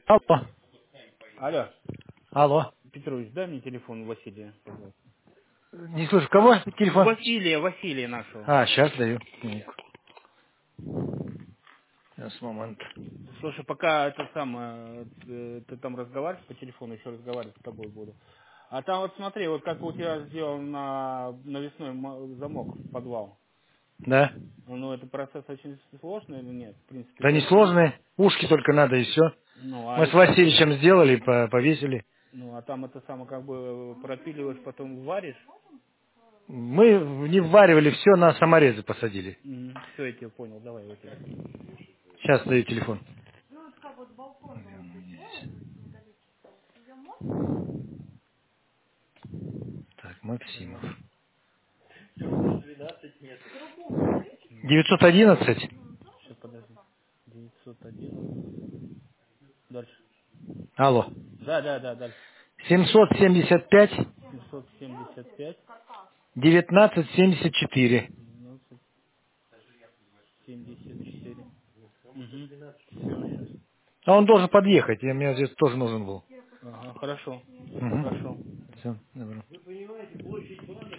Алло. Алло, Алло. Петрович, дай мне телефон Василия, пожалуйста. Не слышу, кого телефон? Василия нашего. А, сейчас даю. Сейчас, момент. Слушай, пока это самое, ты там разговариваешь по телефону, еще разговаривать с тобой буду. А там вот смотри, вот как у тебя сделан на навесной замок в подвал. Да. Ну, это процесс очень сложный или нет? В принципе, Да все равно. несложные. Ушки только надо и все. Ну, Мы с Васильевичем сделали, повесили. а там это самое как бы пропиливаешь, потом варишь. Мы не вваривали, все на саморезы посадили. Все, я тебя понял, давай вот это. Сейчас даю телефон. Так, Максимов. 911. Сейчас, подожди. 911. Дальше. Алло. Да, дальше. 775. 775, 1974. 12, 74. Угу. Все, сейчас. А он должен подъехать, я мне здесь тоже нужен был. Ага, хорошо. Угу. Хорошо. Все, добро.